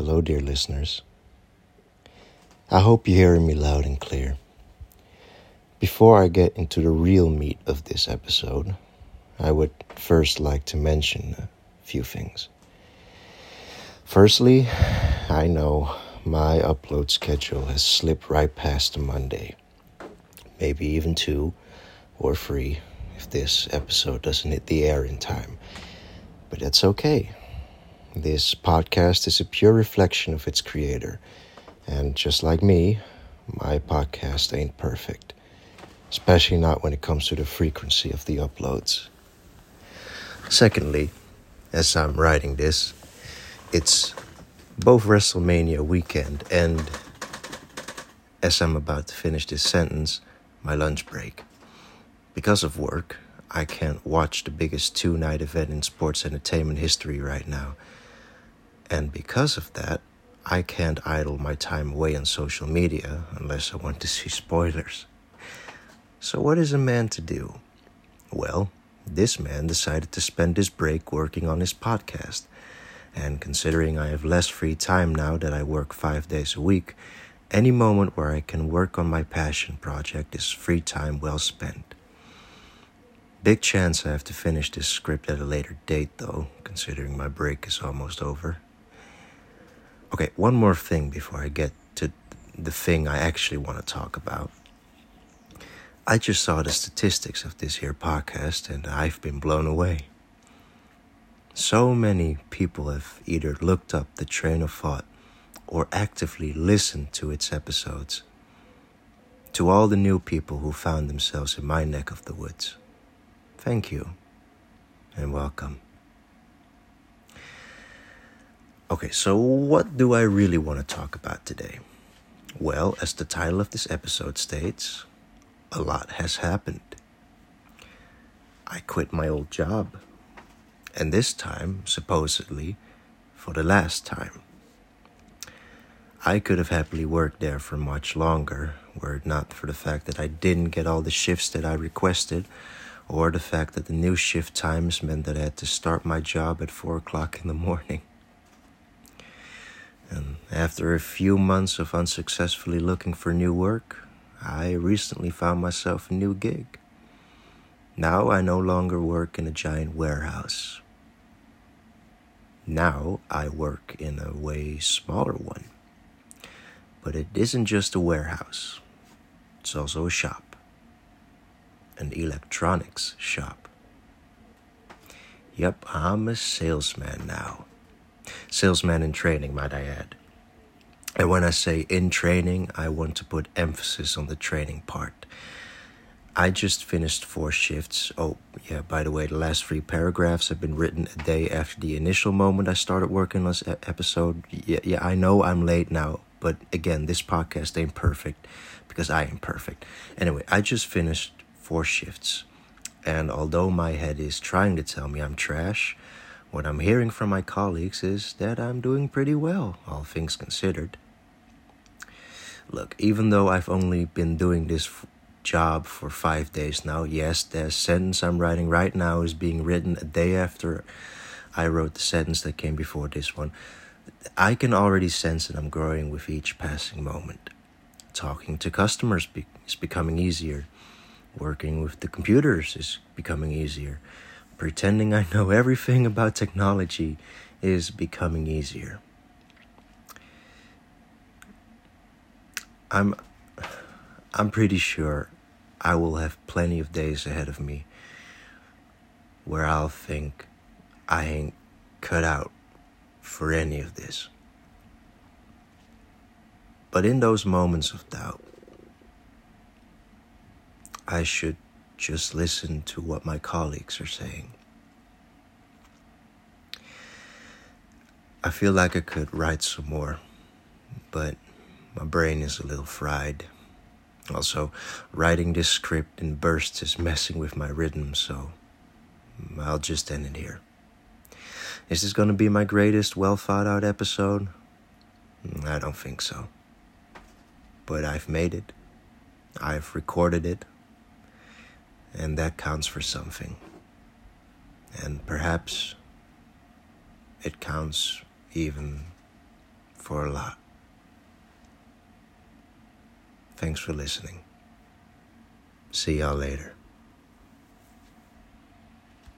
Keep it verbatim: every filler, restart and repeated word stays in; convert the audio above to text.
Hello, dear listeners. I hope you're hearing me loud and clear. Before I get into the real meat of this episode, I would first like to mention a few things. Firstly, I know my upload schedule has slipped right past a Monday, maybe even two or three if this episode doesn't hit the air in time. But that's okay. This podcast is a pure reflection of its creator. And just like me, my podcast ain't perfect. Especially not when it comes to the frequency of the uploads. Secondly, as I'm writing this, it's both WrestleMania weekend and, as I'm about to finish this sentence, my lunch break. Because of work, I can't watch the biggest two-night event in sports entertainment history right now. And because of that, I can't idle my time away on social media unless I want to see spoilers. So what is a man to do? Well, this man decided to spend his break working on his podcast. And considering I have less free time now that I work five days a week, any moment where I can work on my passion project is free time well spent. Big chance I have to finish this script at a later date though, considering my break is almost over. Okay, one more thing before I get to the thing I actually want to talk about. I just saw the statistics of this here podcast and I've been blown away. So many people have either looked up the train of thought or actively listened to its episodes. To all the new people who found themselves in my neck of the woods, thank you and welcome. Okay, so what do I really want to talk about today? Well, as the title of this episode states, a lot has happened. I quit my old job, and this time, supposedly, for the last time. I could have happily worked there for much longer, were it not for the fact that I didn't get all the shifts that I requested, or the fact that the new shift times meant that I had to start my job at four o'clock in the morning. And after a few months of unsuccessfully looking for new work, I recently found myself a new gig. Now I no longer work in a giant warehouse. Now I work in a way smaller one. But it isn't just a warehouse. It's also a shop. An electronics shop. Yep, I'm a salesman now. Salesman in training, might I add. And when I say in training, I want to put emphasis on the training part. I just finished four shifts. Oh, yeah, by the way, the last three paragraphs have been written a day after the initial moment I started working on this episode. Yeah, yeah, I know I'm late now, but again, this podcast ain't perfect because I ain't perfect. Anyway, I just finished four shifts. And although my head is trying to tell me I'm trash, what I'm hearing from my colleagues is that I'm doing pretty well, all things considered. Look, even though I've only been doing this f- job for five days now, yes, the sentence I'm writing right now is being written a day after I wrote the sentence that came before this one. I can already sense that I'm growing with each passing moment. Talking to customers be- is becoming easier. Working with the computers is becoming easier. Pretending I know everything about technology is becoming easier. I'm I'm pretty sure I will have plenty of days ahead of me where I'll think I ain't cut out for any of this. But in those moments of doubt, I should just listen to what my colleagues are saying. I feel like I could write some more, but my brain is a little fried. Also, writing this script in bursts is messing with my rhythm, so I'll just end it here. Is this going to be my greatest, well-thought-out episode? I don't think so. But I've made it. I've recorded it. And that counts for something. And perhaps it counts even for a lot. Thanks for listening. See y'all later.